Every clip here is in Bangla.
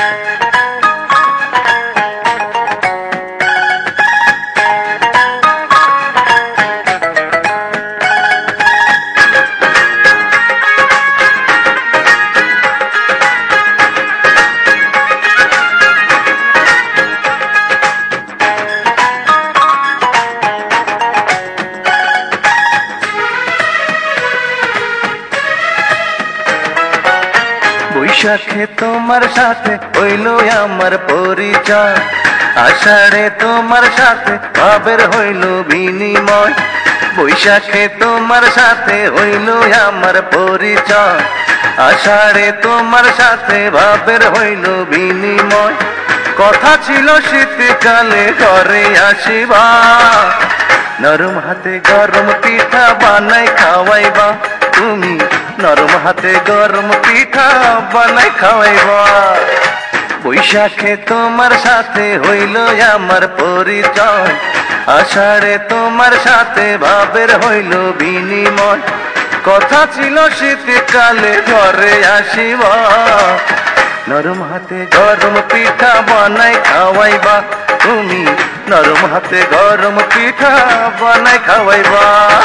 বৈশাখে তোমার সাথে হইল আমার পরিচয়, আষাঢ়ে তোমার সাথে ভাবের হইল বিনিময়। বৈশাখে তোমার সাথে হইল আমার পরিচয়, আষাঢ়ে তোমার সাথে ভাবের হইল বিনিময়। কথা ছিল শীতকালে ঘরে আসিবা, নরম হাতে গরম পিঠা বানাই খাওয়াইবা তুমি, নরম হাতে গরম পিঠা বানাই খাওয়াইবা। বৈশাখে তোমার সাথে হইল আমার পরিচয়, আষাঢ়ে তোমার সাথে ভাবের হইল বিনিময়। কথা ছিল শীতকালে ঘরে আসিবা, নরম হাতে গরম পিঠা বানাই খাওয়াইবা তুমি, নরম হাতে গরম পিঠা বানাই খাওয়াইবা।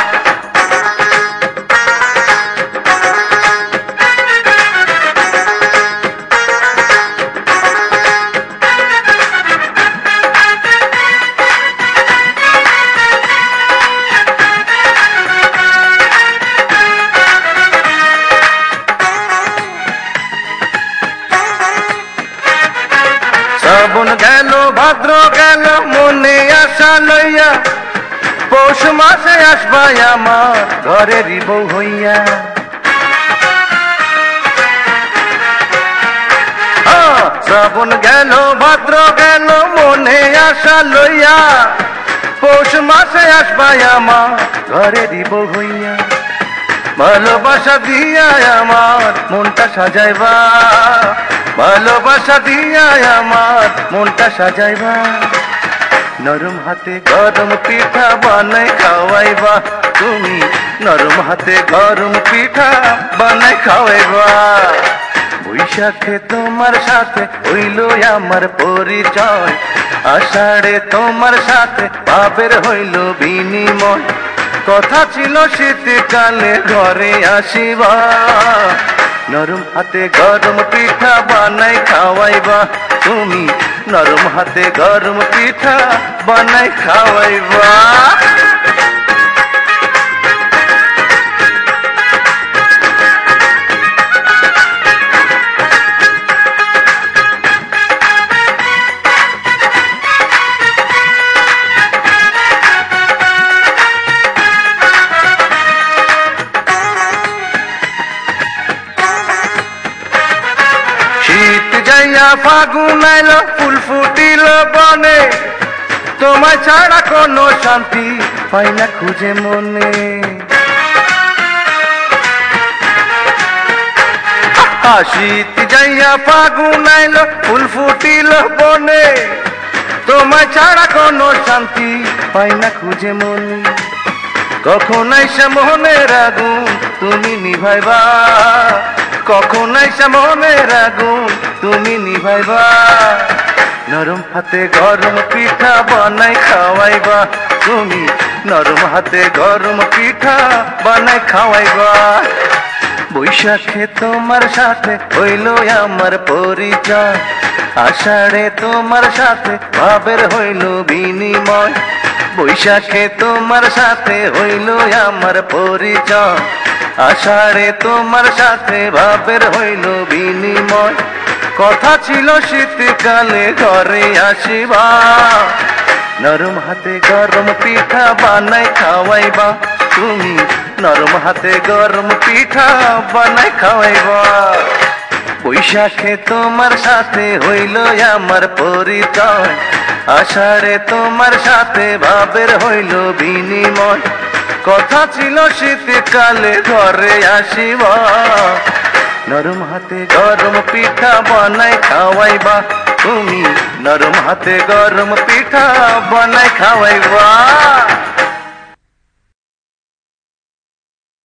শ্রাবণ গেল ভাদ্র গেল মনে আশা লইয়া, পৌষ মাসে আসবা আমার ঘরেরই বউ হইয়া। শ্রাবণ গেল ভাদ্র গেল মনে আশা লইয়া, পৌষ মাসে আসবা আমার ঘরেরই বউ হইয়া। ভালোবাসা দিয়া আমার মনটা সাজাইবা, ভালোবাসা দিয়া আমার মনটা সাজাইবা। নরম হাতে গরম পিঠা বানাই খাওয়াইবা তুমি, নরম হাতে গরম পিঠা বানাই খাওয়াইবা। বৈশাখে তোমার সাথে হইল আমার পরিচয়, আষাঢ়ে তোমার সাথে ভাবের হইল বিনিময়। কথা ছিল শীতকালে ঘরে আসিবা, নরম হাতে গরম পিঠা বানাই খাওয়াইবা তুমি, নরম হাতে গরম পিঠা বানাই খাওয়াইবা। শীত যাইয়া ফাগুন আইল ফুল ফুটিল বনে, তোমায় ছাড়া কোনো শান্তি পাই না খুঁজে মনে। শীত যাইয়া ফাগুন আইল ফুল ফুটিল বনে, তোমায় ছাড়া কোনো শান্তি পাই না খুঁজে মনে। কখন আইসা মনের আগুন তুমি নিভাইবা, কখন আইসা মনের আগুন তুমি নিভাইবা। নরম হাতে গরম পিঠা বানাই খাওয়াইবা তুমি, নরম হাতে গরম পিঠা বানাই খাওয়াইবা। বৈশাখে তোমার সাথে হইল আমার পরিচয়, আষাঢ়ে তোমার সাথে ভাবের হইল বিনিময়। বৈশাখে তোমার সাথে হইল আমার পরিচয়, আষাঢ়ে তোমার সাথে ভাবের হইল বিনিময়। কথা ছিল শীতকালে ঘরে আসিবা, নরম হাতে গরম পিঠা বানাই খাওয়াইবা তুমি, নরম হাতে গরম পিঠা বানাই খাওয়াইবা। বৈশাখে তোমার সাথে হইল আমার পরিচয়, আষাঢ়ে তোমার সাথে ভাবের হইল বিনিময়। কথা ছিল শীতকালে ঘরে আসিবা, নরম হাতে গরম পিঠা বানাই খাওয়াইবা তুমি, নরম হাতে গরম পিঠা বানাই খাওয়াইবা।